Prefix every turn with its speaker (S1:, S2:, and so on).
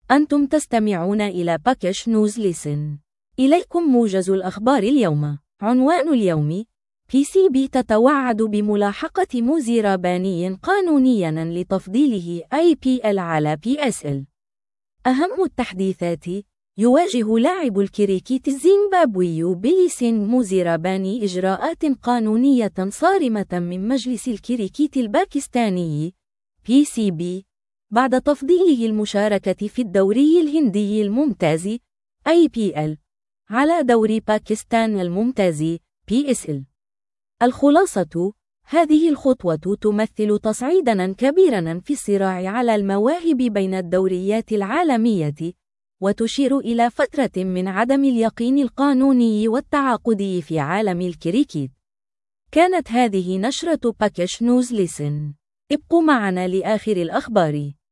S1: أنتم تستمعون إلى باكش نيوز ليسن. إليكم موجز الأخبار اليوم. عنوان اليوم: PCB تتوعد بملاحقة موزيراباني قانونياً لتفضيله IPL على PSL. أهم التحديثات: يواجه لاعب الكريكيت الزيمبابوي بيليسين موزيراباني إجراءات قانونية صارمة من مجلس الكريكيت الباكستاني PCB بعد تفضيله المشاركة في الدوري الهندي الممتاز IPL على دوري باكستان الممتاز PSL. الخلاصة: هذه الخطوة تمثل تصعيداً كبيراً في الصراع على المواهب بين الدوريات العالمية، وتشير إلى فترة من عدم اليقين القانوني والتعاقدي في عالم الكريكيت. كانت هذه نشرة باكش نيوز ليسن. ابقوا معنا لآخر الأخبار.